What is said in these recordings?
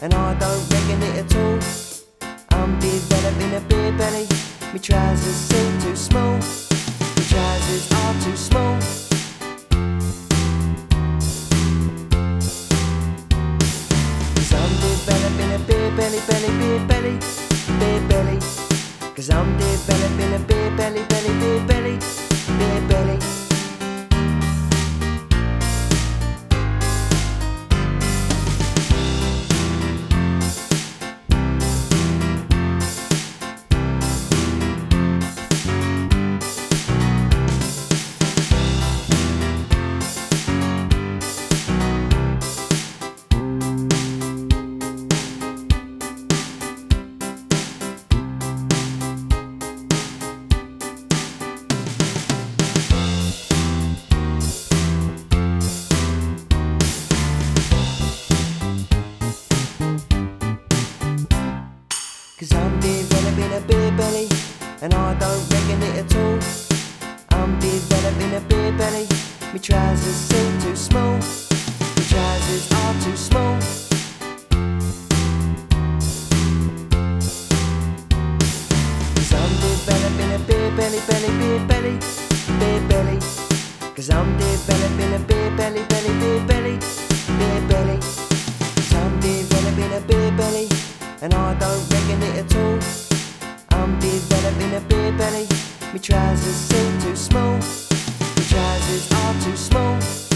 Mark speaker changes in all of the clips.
Speaker 1: and I don't reckon it at all. I'm developing a beer belly, my trousers seem too small, my trousers are too small. Cause I'm developing a beer belly, beer belly, beer belly. Cause I'm developing a beer belly, beer belly, beer belly. Cause I'm developing a beer belly, and I don't reckon it at all. I'm developing a beer belly, my trousers seem too small, my trousers are too small. Cause I'm developing a beer belly, beer belly, beer belly. Cause I'm developing a beer belly, beer belly, beer belly. Cause I'm developing a beer belly, and I don't reckon it at all. I'm developing a beer belly, my trousers seem too small, my trousers are too small.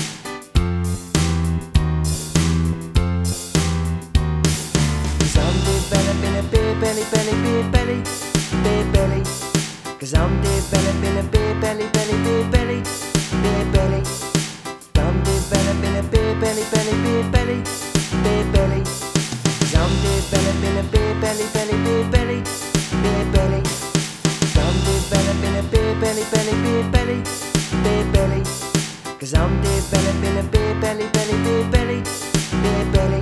Speaker 1: Cause I'm developing a beer belly, beer belly, beer belly. Cause I'm developing a beer belly, beer belly, beer belly. I'm developing a beer belly, beer belly, beer belly. Cause I'm developing a beer belly, beer belly, beer belly. I'm developing a beer belly, beer belly, beer belly. Cause I'm developing a beer belly, beer belly, beer belly.